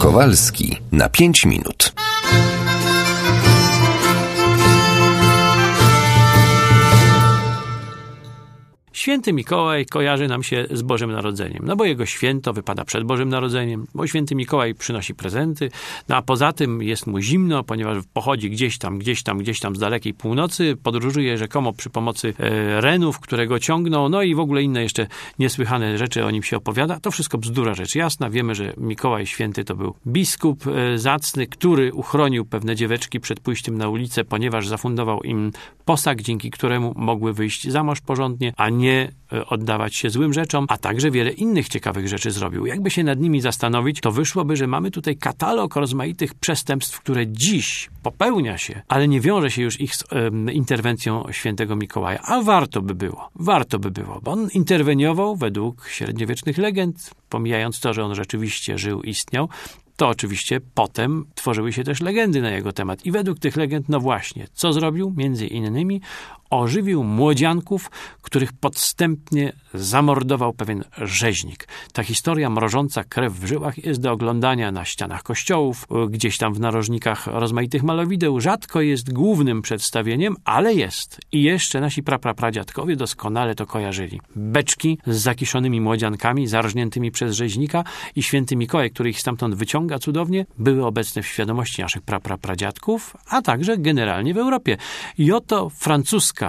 Kowalski na 5 minut. Święty Mikołaj kojarzy nam się z Bożym Narodzeniem, no bo jego święto wypada przed Bożym Narodzeniem, bo święty Mikołaj przynosi prezenty, no a poza tym jest mu zimno, ponieważ pochodzi gdzieś tam z dalekiej północy, podróżuje rzekomo przy pomocy renów, które go ciągną, no i w ogóle inne jeszcze niesłychane rzeczy o nim się opowiada. To wszystko bzdura, rzecz jasna. Wiemy, że Mikołaj Święty to był biskup zacny, który uchronił pewne dzieweczki przed pójściem na ulicę, ponieważ zafundował im posag, dzięki któremu mogły wyjść za mąż porządnie, a nie oddawać się złym rzeczom, a także wiele innych ciekawych rzeczy zrobił. Jakby się nad nimi zastanowić, to wyszłoby, że mamy tutaj katalog rozmaitych przestępstw, które dziś popełnia się, ale nie wiąże się już ich z interwencją świętego Mikołaja. A warto by było, bo on interweniował według średniowiecznych legend, pomijając to, że on rzeczywiście żył, istniał, to oczywiście potem tworzyły się też legendy na jego temat. I według tych legend, no właśnie, co zrobił? Między innymi ożywił młodzianków, których podstępnie zamordował pewien rzeźnik. Ta historia mrożąca krew w żyłach jest do oglądania na ścianach kościołów, gdzieś tam w narożnikach rozmaitych malowideł. Rzadko jest głównym przedstawieniem, ale jest. I jeszcze nasi pradziadkowie doskonale to kojarzyli. Beczki z zakiszonymi młodziankami, zarżniętymi przez rzeźnika i święty Mikołaj, który ich stamtąd wyciąga cudownie, były obecne w świadomości naszych pradziadków, a także generalnie w Europie. I oto francuska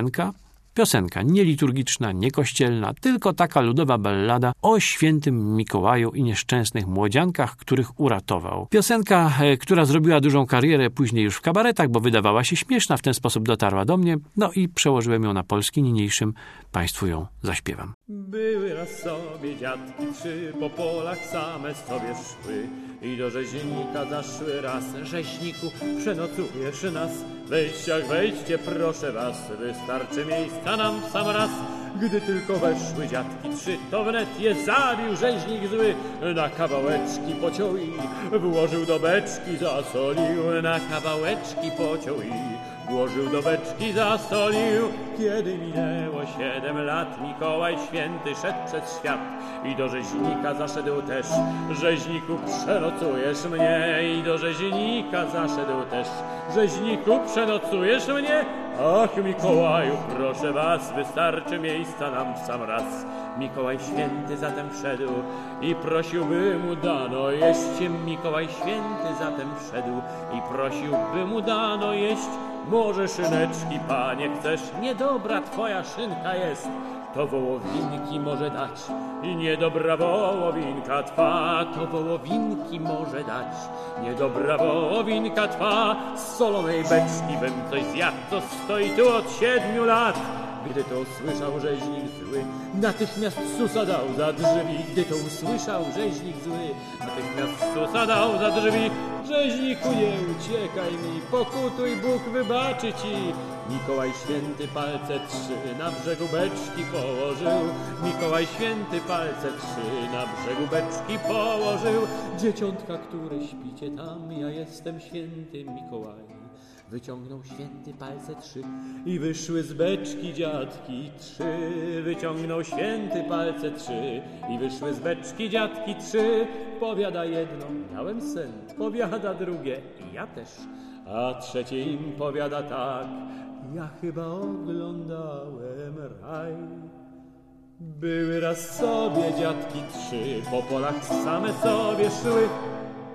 piosenka nieliturgiczna, niekościelna, tylko taka ludowa ballada o świętym Mikołaju i nieszczęsnych młodziankach, których uratował. Piosenka, która zrobiła dużą karierę później już w kabaretach, bo wydawała się śmieszna, w ten sposób dotarła do mnie, no i przełożyłem ją na polski, niniejszym Państwu ją zaśpiewam. Były raz sobie dziadki trzy, po polach same sobie szły i do rzeźnika zaszły raz. Rzeźniku, przenocujesz nas, wejdźcie proszę was, wystarczy miejsca nam w sam raz. Gdy tylko weszły dziadki trzy, to wnet je zabił rzeźnik zły. Na kawałeczki pociął i włożył do beczki, zasolił. Na kawałeczki pociął i włożył do beczki, zasolił. Kiedy minęło 7 lat, Mikołaj Święty szedł przez świat i do rzeźnika zaszedł też. Rzeźniku, przenocujesz mnie, i do rzeźnika zaszedł też. Rzeźniku, przenocujesz mnie? Ach, Mikołaju, proszę was, wystarczy miejsca nam w sam raz. Mikołaj Święty zatem wszedł i prosił, by mu dano jeść. Mikołaj Święty zatem wszedł i prosił, by mu dano jeść. Może szyneczki, panie, chcesz? Niedobra twoja szynka jest. To wołowinki może dać i niedobra wołowinka twa. To wołowinki może dać, niedobra wołowinka twa. Z solonej beczki bym coś zjadł, co stoi tu od 7 lat. Gdy to usłyszał rzeźnik zły, natychmiast susa dał za drzwi. Gdy to usłyszał rzeźnik zły, natychmiast susa dał za drzwi. Rzeźniku, nie uciekaj mi, pokutuj, Bóg wybaczy ci. Mikołaj Święty palce 3 na brzegu beczki położył. Mikołaj Święty palce 3 na brzegu beczki położył. Dzieciątka, które śpicie tam, ja jestem Święty Mikołaj. Wyciągnął Święty palce 3 i wyszły z beczki dziadki 3. Wyciągnął Święty palce 3 i wyszły z beczki dziadki 3. Powiada jedno, miałem sen, powiada drugie, ja też. A trzecie im powiada tak, ja chyba oglądałem raj. Były raz sobie dziadki 3, po polach same sobie szły